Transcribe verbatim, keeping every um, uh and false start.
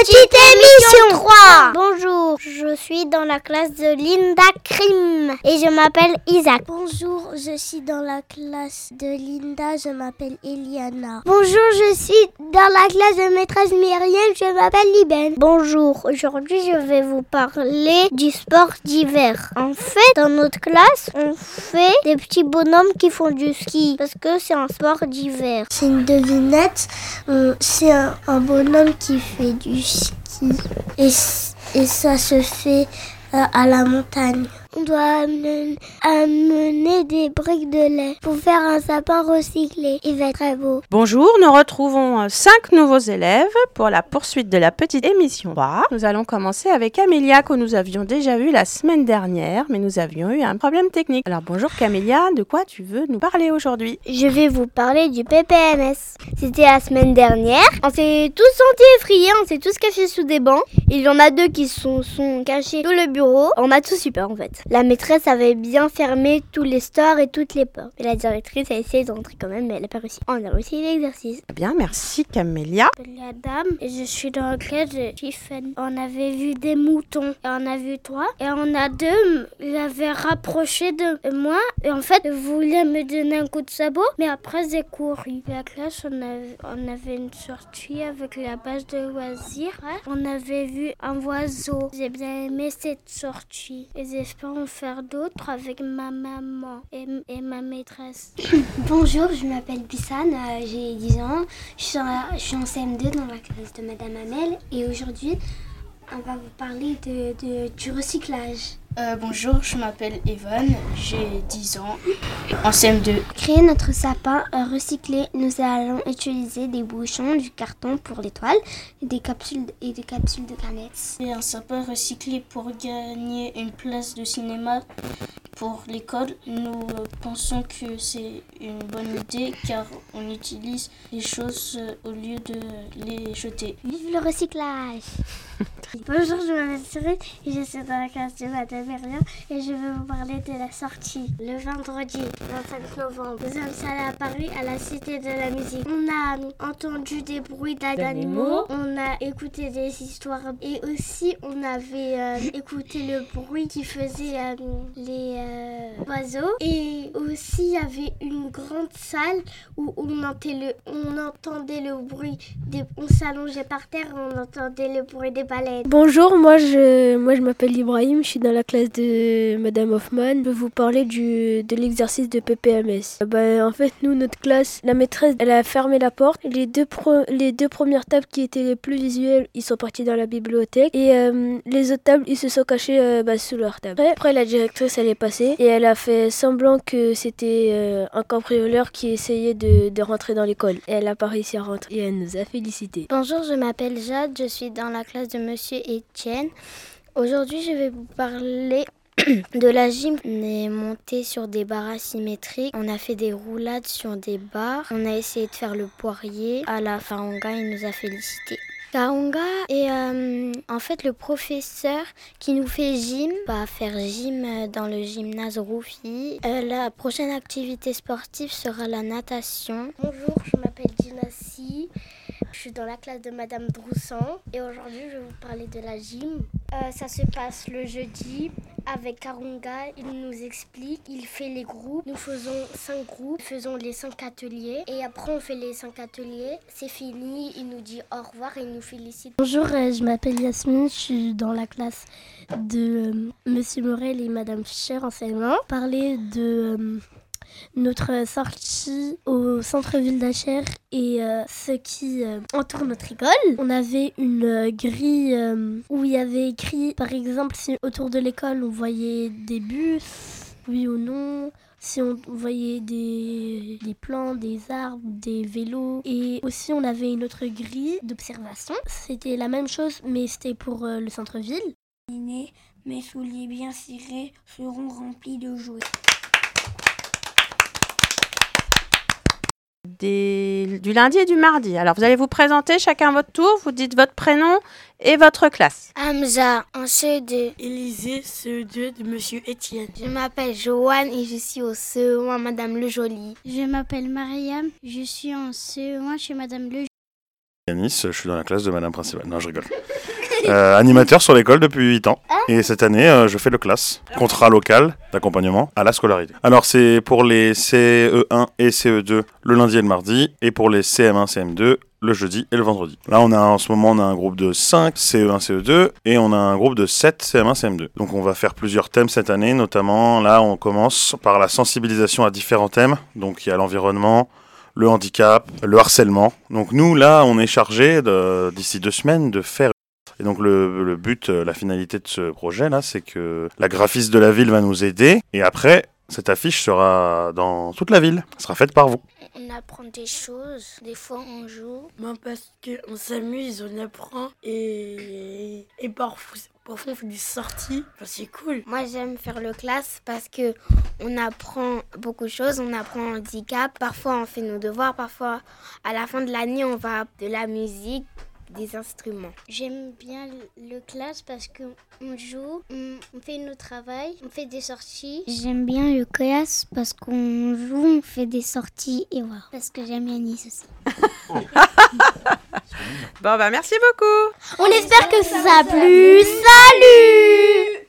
Petite émission trois. Bonjour, je suis dans la classe de Linda Krim et je m'appelle Isaac. Bonjour, je suis dans la classe de Linda, je m'appelle Eliana. Bonjour, je suis dans la classe de maîtresse Myriam, je m'appelle Liben. Bonjour, aujourd'hui je vais vous parler du sport d'hiver. En fait, dans notre classe, on fait des petits bonhommes qui font du ski parce que c'est un sport d'hiver. C'est une devinette, euh, c'est un, un bonhomme qui fait du ski et, et ça se fait euh, à la montagne. On doit amener, amener des briques de lait pour faire un sapin recyclé. Il va être très beau. Bonjour, nous retrouvons cinq nouveaux élèves pour la poursuite de la petite émission trois. Nous allons commencer avec Amélia que nous avions déjà vue la semaine dernière, mais nous avions eu un problème technique. Alors bonjour Camélia, de quoi tu veux nous parler aujourd'hui? Je vais vous parler du P P M S. C'était la semaine dernière. On s'est tous sentis effrayés, on s'est tous cachés sous des bancs. Il y en a deux qui sont, sont cachés sous le bureau. On a tous eu peur en fait. La maîtresse avait bien fermé tous les stores et toutes les portes. Mais la directrice a essayé d'entrer quand même, mais elle n'a pas réussi. On a réussi l'exercice. Bien, merci Camélia. Je m'appelle Adam et je suis dans la classe de Tiffen. On avait vu des moutons et on a vu trois. Et on a deux, ils avaient rapproché de moi. Et en fait, ils voulaient me donner un coup de sabot, mais après j'ai couru. La classe, on avait, on avait une sortie avec la base de loisirs. On avait vu un oiseau. J'ai bien aimé cette sortie. Et j'espère en faire d'autres avec ma maman et, et ma maîtresse. Bonjour, je m'appelle Bissan, euh, j'ai dix ans, je suis, en, je suis en C M deux dans la classe de Madame Amel et aujourd'hui on va vous parler de, de, du recyclage. Euh, bonjour, je m'appelle Evan, j'ai dix ans, en C M deux. Créer notre sapin euh, recyclé, nous allons utiliser des bouchons, du carton pour les toiles et des capsules, et des capsules de canettes. C'est un sapin recyclé pour gagner une place de cinéma pour l'école. Nous euh, pensons que c'est une bonne idée car on utilise les choses euh, au lieu de les jeter. Vive le recyclage! Bonjour, je m'appelle Cyril et je suis dans la classe de Madame Myriam et je vais vous parler de la sortie. Le vendredi vingt-cinq novembre, nous sommes allés à Paris à la Cité de la Musique. On a entendu des bruits d'animaux, on a écouté des histoires et aussi on avait euh, écouté le bruit qui faisait euh, les euh, oiseaux. Et aussi il y avait une grande salle où on entendait le, on entendait le bruit, des, on s'allongeait par terre et on entendait le bruit des baleines. Bonjour, moi je, moi je m'appelle Ibrahim, je suis dans la classe de Madame Hoffman. Je vais vous parler du, de l'exercice de P P M S. Ben, en fait, nous, notre classe, la maîtresse, elle a fermé la porte. Les deux, pro, les deux premières tables qui étaient les plus visuelles, ils sont partis dans la bibliothèque. Et euh, les autres tables, ils se sont cachés euh, bah, sous leur table. Après, après, la directrice, elle est passée et elle a fait semblant que c'était euh, un cambrioleur qui essayait de, de rentrer dans l'école. Et elle n'a pas réussi à rentrer et elle nous a félicités. Bonjour, je m'appelle Jade, je suis dans la classe de Monsieur Etienne. Aujourd'hui, je vais vous parler de la gym. On est monté sur des barres asymétriques. On a fait des roulades sur des barres. On a essayé de faire le poirier. À la fin, il nous a félicités. Kaunga est euh, en fait le professeur qui nous fait gym. On va faire gym dans le gymnase Roufi. Euh, la prochaine activité sportive sera la natation. Bonjour, je m'appelle Dinassi. Je suis dans la classe de Madame Droussan et aujourd'hui je vais vous parler de la gym. Euh, ça se passe le jeudi avec Karunga, il nous explique, il fait les groupes. Nous faisons cinq groupes, nous faisons les cinq ateliers et après on fait les cinq ateliers. C'est fini, il nous dit au revoir et il nous félicite. Bonjour, euh, je m'appelle Yasmine, je suis dans la classe de euh, Monsieur Morel et Madame Fischer en C M un. Parler de... Euh, notre sortie au centre-ville d'Achères et euh, ce qui euh, entoure notre école. On avait une euh, grille euh, où il y avait écrit, par exemple, si autour de l'école on voyait des bus, oui ou non, si on voyait des, des plants, des arbres, des vélos. Et aussi on avait une autre grille d'observation. C'était la même chose mais c'était pour euh, le centre-ville. Mes souliers bien cirés seront remplis de jouets. Des, du lundi et du mardi. Alors, vous allez vous présenter chacun votre tour. Vous dites votre prénom et votre classe. Hamza, en C E deux. Élisée, C E deux de Monsieur Etienne. Je m'appelle Joanne et je suis au C E un Madame Le Joly. Je m'appelle Mariam, je suis en C E un chez Madame Le Yanis, je suis dans la classe de Madame Principale. Non, je rigole. Euh, animateur sur l'école depuis huit ans. Et cette année, euh, je fais le CLAS, contrat local d'accompagnement à la scolarité. Alors, c'est pour les C E un et C E deux le lundi et le mardi, et pour les C M un, C M deux le jeudi et le vendredi. Là, on a en ce moment, on a un groupe de cinq C E un, C E deux, et on a un groupe de sept C M un, C M deux. Donc, on va faire plusieurs thèmes cette année, notamment, là, on commence par la sensibilisation à différents thèmes. Donc, il y a l'environnement, le handicap, le harcèlement. Donc, nous, là, on est chargé de, d'ici deux semaines de faire. Et donc le, le but, la finalité de ce projet-là, c'est que la graphiste de la ville va nous aider. Et après, cette affiche sera dans toute la ville. Elle sera faite par vous. On apprend des choses. Des fois, on joue. Moi, parce qu'on s'amuse, on apprend. Et, et parfois, parfois, on fait des sorties. Enfin, c'est cool. Moi, j'aime faire le classe parce que on apprend beaucoup de choses. On apprend le handicap. Parfois, on fait nos devoirs. Parfois, à la fin de l'année, on va de la musique, des instruments. J'aime bien le classe parce qu'on joue, on, on fait nos travail, on fait des sorties. J'aime bien le classe parce qu'on joue, on fait des sorties et voilà. Parce que j'aime Yanis aussi. Bon, bah merci beaucoup. On espère que ça a plu. Salut!